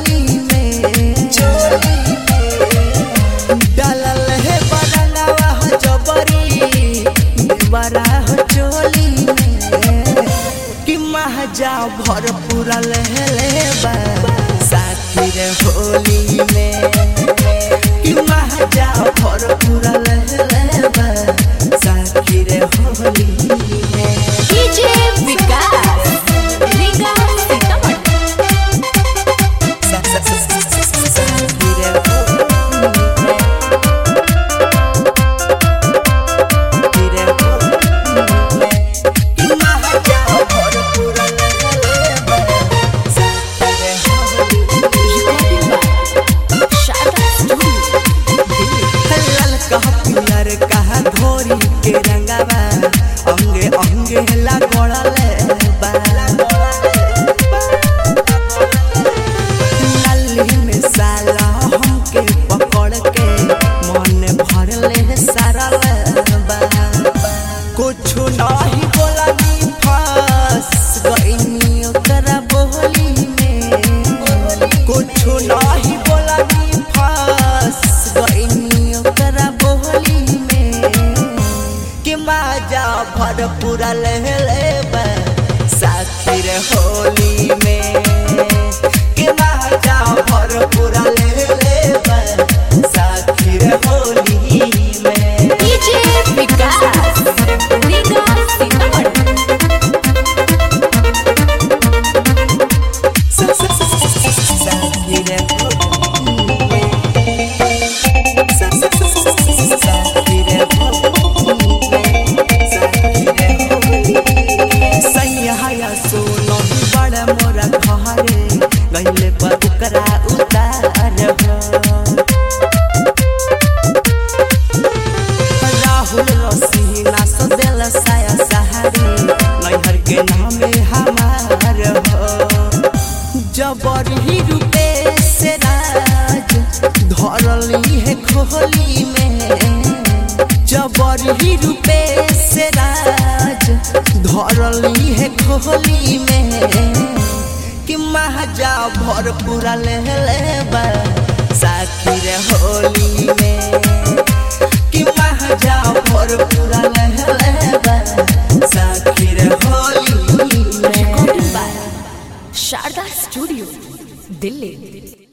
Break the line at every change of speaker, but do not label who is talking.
चोली में डालल है बरंगवा हो जबरी बड़ा हो चोली में कि महजा भरपूरा ले बा साथी रे होली में कि महजा भरपूरा ले बा साथी रे होली में।
डीजे विकास रीगा
के रंगावा अंगे अंगे लागोड़ले लाली में साला हमके पकड़ के मन भरले सारा कुछ नहीं बोला नी फंस गईनी ओकरा बोली में कुछ नहीं बोला नी फंस गईनी ओकरा बोली माजा भरपूरा ले बा साथी रे होली में कि माजा भरपूरा ले बा साथी रे होली में।
डीजे विकास रीगा
साथी रे सोनो बड़ा मोरा घरे गईले पर उकरा उतार राहुल रसीना सदेल साया सहारी नैहर के नामे हमार हो जबर ही रूपे से राज धरली है खोली में जबर ही रूपे से राज धरली है खोली में कि महजा भरपूरा ले बा साथी रे होली में कि महजा भरपूरा ले बा साथी रे होली में।
शारदा स्टूडियो दिल्ली।